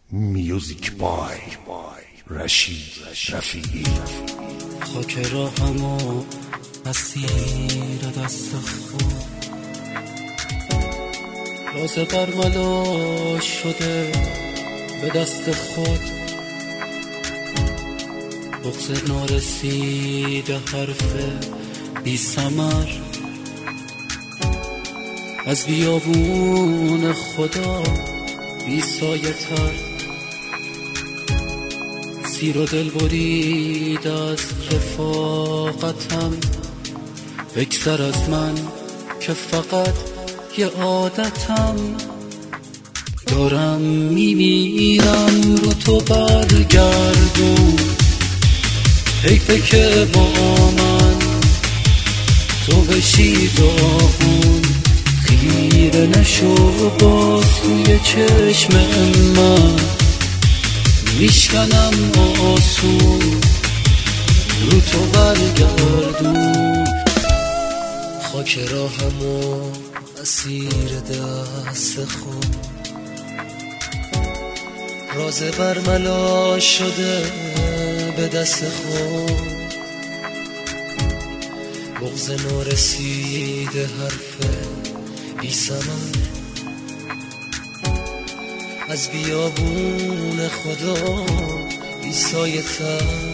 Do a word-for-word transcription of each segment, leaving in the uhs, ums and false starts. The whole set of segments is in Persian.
میوزیک بای رشید رفیعی. خاک راهمو اسیر دست خود، راز برملا شده به دست خود. بغض نارسیده حرف بی ثمر از بیابون خدا بی سایه تر. سیر و دل برید از رفاقتم، بگذر از من که فقط یه عادتم. دارم میمیرم رو تو برگردون، حیفه که با من تو بشی داغون. خیره نشو باز توی چشم من، میشکنم آسون رو تو برگردون. خاک راهمو اسیر دست خود، راز برملا شده به دست خود. بغض نارسیده حرف بی ثمر از بیابون خدا بی سایه تر.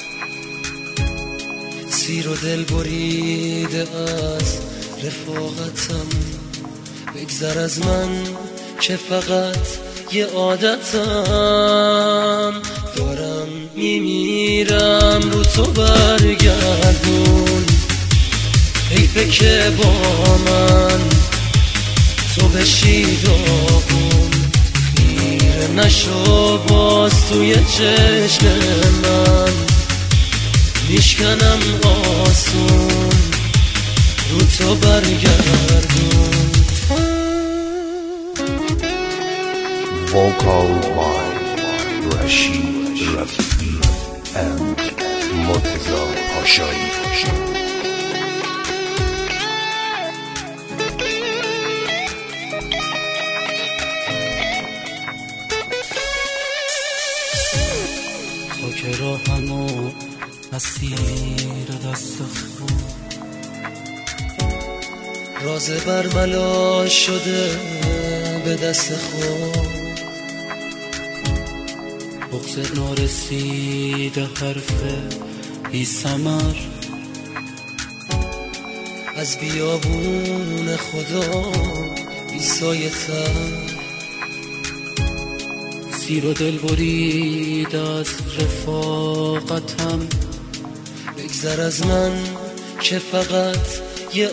سیر و دل بریده از رفاقتم، بگذر از من که فقط یه عادتم. دارم میمیرم رو تو برگردون، حیفه که با من تو بشی داغون. خیره نشو باز توی چشم من، میشکنم آسون رو تو برگردون. Vocal by Rashid Rafi'i and Murtaza Pashai. خاک راهمو اسیر دست خود، راز برملا شده به دست خود. بغض نارسیده حرف بی ثمر از بیابون خدا بی سایه تر. سیر و دل برید از رفاقتم، بگذر از من که فقط یه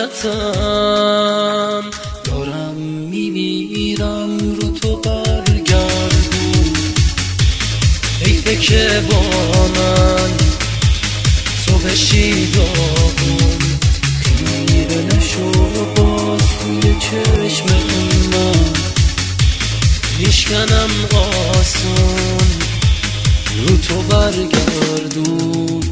عادتم. دارم میمیرم رو تو برگردون، حیفه که با من تو بشی داغون. خیره نشو باز توی چشم من، میشکنم آسون رو تو برگردون.